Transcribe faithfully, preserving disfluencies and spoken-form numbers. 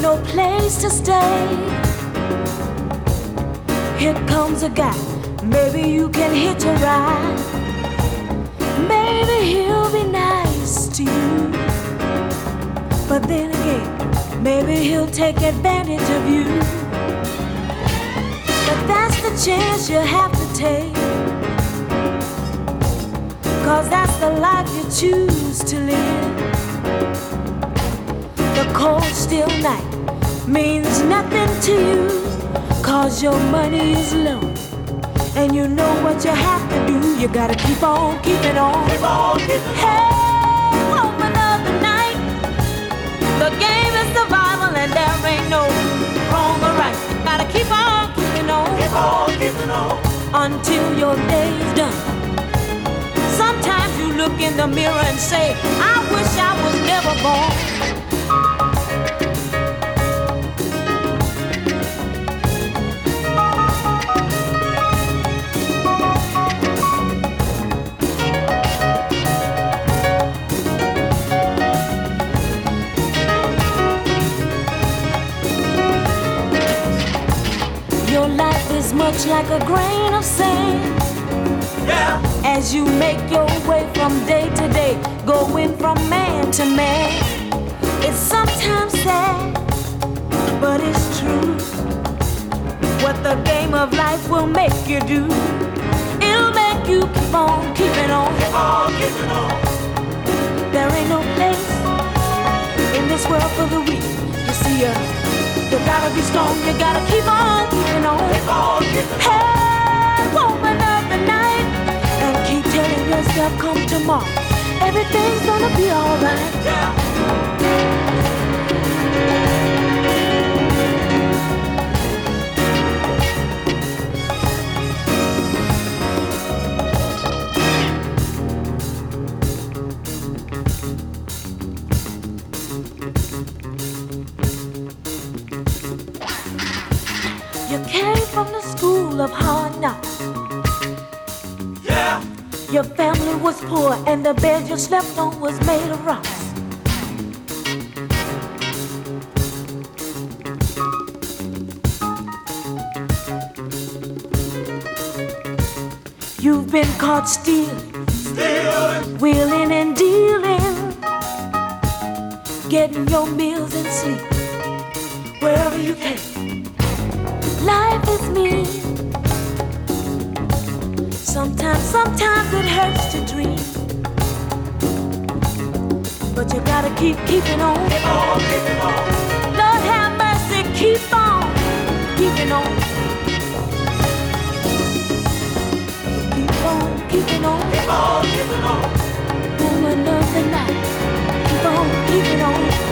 no place to stay. Here comes a guy, maybe you can hitch a ride. Maybe he'll be nice to you, but then again, maybe he'll take advantage of you. But that's the chance you have to take, 'cause that's the life you choose to live. The cold still night means nothing to you, 'cause your money is low, and you know what you have to do. You gotta keep on keeping on. Keep on keeping on. Hey, woman of the night, the game is survival and there ain't no wrong or right. Gotta keep on keeping on. Keep on keeping on. Until your day's done. Sometimes you look in the mirror and say, I wish I was never born. Your life is much like a grain of sand. Yeah. As you make your way from day to day, going from man to man. It's sometimes sad, but it's true. What the game of life will make you do, it'll make you keep on keeping on. Keep on keeping on. There ain't no place in this world for the weak. You see, uh, you gotta be strong, you gotta keep on keeping on. Keep on keeping on. Hey, woman of the night, and keep telling yourself, come tomorrow, everything's gonna be alright. Yeah. You came from the school of hard knocks. Yeah. Your family was poor and the bed you slept on was made of rocks. You've been caught stealing, Stealing. wheeling and dealing, getting your meals and sleep wherever you can. Life is mean. Sometimes, sometimes it hurts to dream, but you gotta keep keeping on. Keep on keeping on. Lord have mercy, keep on keeping on. Keep on keeping on. Keep on keeping on. Woman of the night, keep on keeping on.